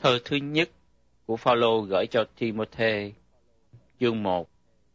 Thơ thứ nhất của Phaolô gửi cho Timôthê, chương 1.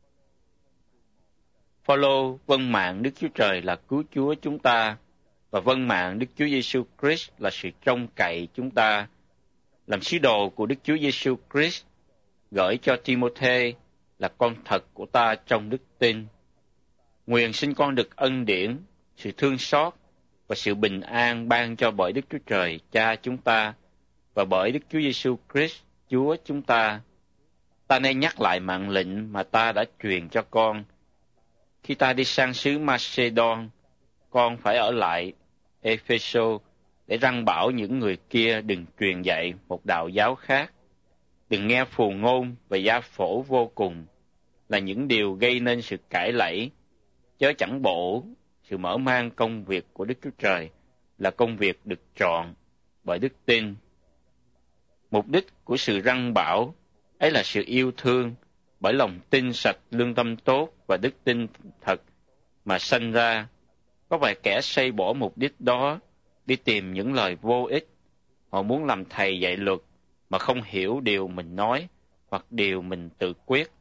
Phaolô vâng mạng Đức Chúa Trời là cứu Chúa chúng ta, và vâng mạng Đức Chúa Giêsu Christ là sự trông cậy chúng ta, làm sứ đồ của Đức Chúa Giêsu Christ, gửi cho Timôthê là con thật của ta trong đức tin. Nguyện xin con được ân điển, sự thương xót và sự bình an ban cho bởi Đức Chúa Trời Cha chúng ta và bởi Đức Chúa Giêsu Christ Chúa chúng ta. Ta nên nhắc lại mạng lệnh mà ta đã truyền cho con. Khi ta đi sang xứ Macedon, con phải ở lại Epheso để răn bảo những người kia đừng truyền dạy một đạo giáo khác, đừng nghe phù ngôn và gia phổ vô cùng, là những điều gây nên sự cãi lẫy, chớ chẳng bổ sự mở mang công việc của Đức Chúa Trời là công việc được chọn bởi đức tin. Mục đích của sự răn bảo ấy là sự yêu thương bởi lòng tin sạch, lương tâm tốt và đức tin thật mà sanh ra. Có vài kẻ xây bỏ mục đích đó đi tìm những lời vô ích. Họ muốn làm thầy dạy luật mà không hiểu điều mình nói hoặc điều mình tự quyết.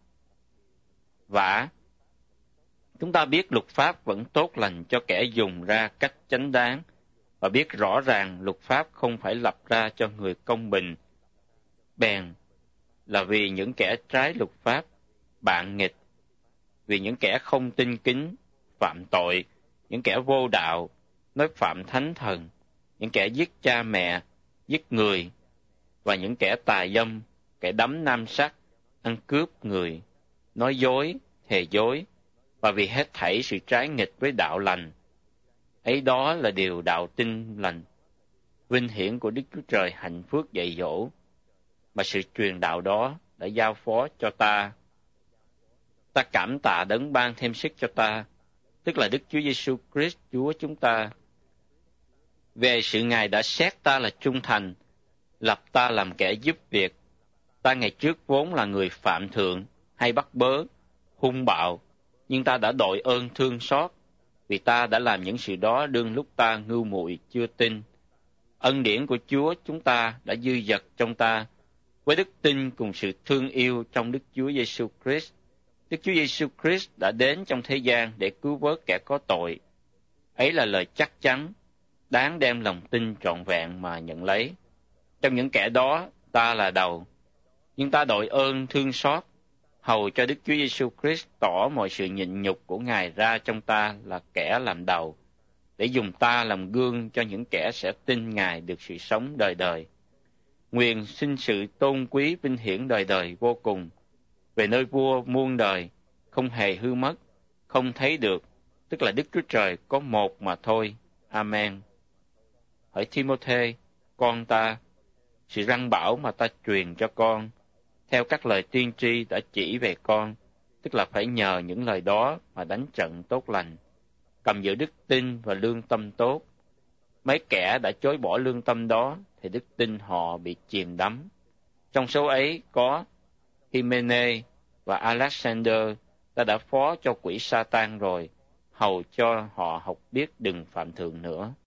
Vả, chúng ta biết luật pháp vẫn tốt lành cho kẻ dùng ra cách chánh đáng, và biết rõ ràng luật pháp không phải lập ra cho người công bình. Bèn là vì những kẻ trái luật pháp, bạn nghịch, vì những kẻ không tin kính, phạm tội, những kẻ vô đạo, nói phạm thánh thần, những kẻ giết cha mẹ, giết người, và những kẻ tà dâm, kẻ đắm nam sắc, ăn cướp người, nói dối, thề dối, và vì hết thảy sự trái nghịch với đạo lành. Ấy đó là điều đạo tin lành, vinh hiển của Đức Chúa Trời hạnh phước dạy dỗ, mà sự truyền đạo đó đã giao phó cho ta. Ta cảm tạ đấng ban thêm sức cho ta, tức là Đức Chúa Giêsu Christ Chúa chúng ta. Về sự Ngài đã xét ta là trung thành, lập ta làm kẻ giúp việc. Ta ngày trước vốn là người phạm thượng, hay bắt bớ, hung bạo, nhưng ta đã đội ơn thương xót, vì ta đã làm những sự đó đương lúc ta ngu muội chưa tin. Ân điển của Chúa chúng ta đã dư dật trong ta, với đức tin cùng sự thương yêu trong Đức Chúa Giêsu Christ. Đức Chúa Giêsu Christ đã đến trong thế gian để cứu vớt kẻ có tội. Ấy là lời chắc chắn, đáng đem lòng tin trọn vẹn mà nhận lấy. Trong những kẻ đó, ta là đầu, nhưng ta đội ơn thương xót, hầu cho Đức Chúa Giêsu Christ tỏ mọi sự nhịn nhục của Ngài ra trong ta là kẻ làm đầu, để dùng ta làm gương cho những kẻ sẽ tin Ngài được sự sống đời đời. Nguyện xin sự tôn quý vinh hiển đời đời vô cùng, về nơi vua muôn đời, không hề hư mất, không thấy được, tức là Đức Chúa Trời có một mà thôi. Amen. Hỡi Timôthê, con ta, sự răn bảo mà ta truyền cho con, theo các lời tiên tri đã chỉ về con, tức là phải nhờ những lời đó mà đánh trận tốt lành, cầm giữ đức tin và lương tâm tốt. Mấy kẻ đã chối bỏ lương tâm đó, thì đức tin họ bị chìm đắm. Trong số ấy có Hymene và Alexander, ta đã phó cho quỷ Sa-tan rồi, hầu cho họ học biết đừng phạm thượng nữa.